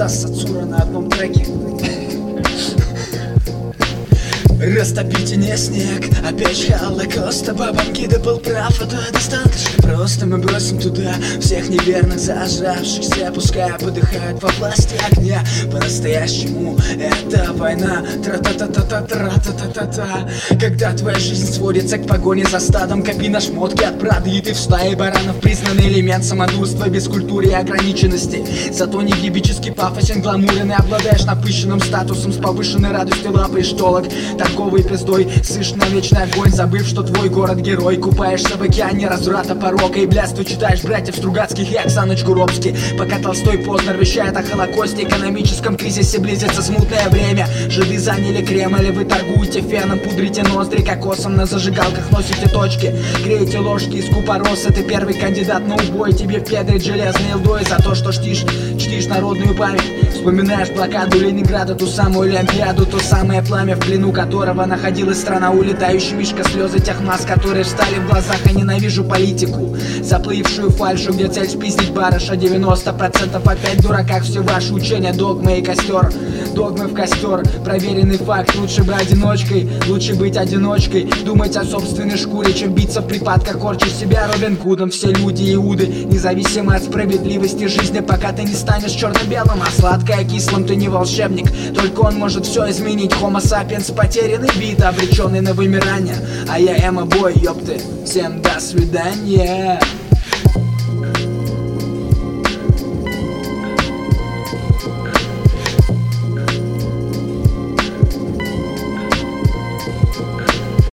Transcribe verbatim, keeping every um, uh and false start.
удастся Цура на одном треке. Растопите не снег, опять Холокост. А бабам Гида был прав, это достаточно просто. Мы бросим туда всех неверных зажравшихся, пускай подыхают во власти огня. По-настоящему это война. Тра-та-та-та-та-тра-та-та-та-та. Когда твоя жизнь сводится к погоне за стадом, копи на шмотки от Прады, и ты в стае баранов. Признанный элемент самодурства без культуры и ограниченности. Зато не гибический пафосен, гламурен, и обладаешь напыщенным статусом с повышенной радостью лапаешь толок. Торговой пиздой сышь на вечный огонь, забыв, что твой город герой. Купаешься в океане разврата, порока и блядства. Читаешь братьев Стругацких и Оксаны Чкуровски, пока Толстой Познер вещает о Холокосте. Экономическом кризисе близится смутное время. Жиды заняли Кремль, и вы торгуете феном, пудрите ноздри кокосом, на зажигалках носите точки, греете ложки из купороса. Ты первый кандидат на убой, тебе впедрит железной илдой за то, что чтишь, чтишь народную память. Вспоминаешь блокаду Ленинграда, ту самую Олимпиаду, то самое пламя, в плену которого находилась страна. Улетающий мишка, слезы тех масс, которые встали в глазах. Я ненавижу политику, заплывшую фальшу, где цель спиздить барыша. Девяносто процентов опять дура, как все ваши учения. Догмы и костер, догмы в костер. Проверенный факт, лучше бы одиночкой, лучше быть одиночкой. Думать о собственной шкуре, чем биться в припадках, корчить себя Робин Гудом. Все люди иуды, независимо от справедливости жизни, пока ты не станешь черно-белым, а сладкое кислым. Ты не волшебник, только он может все изменить. Homo sapiens, потерянный вид, обреченный на вымирание. А я эмо-бой, ёпты. Всем до свидания.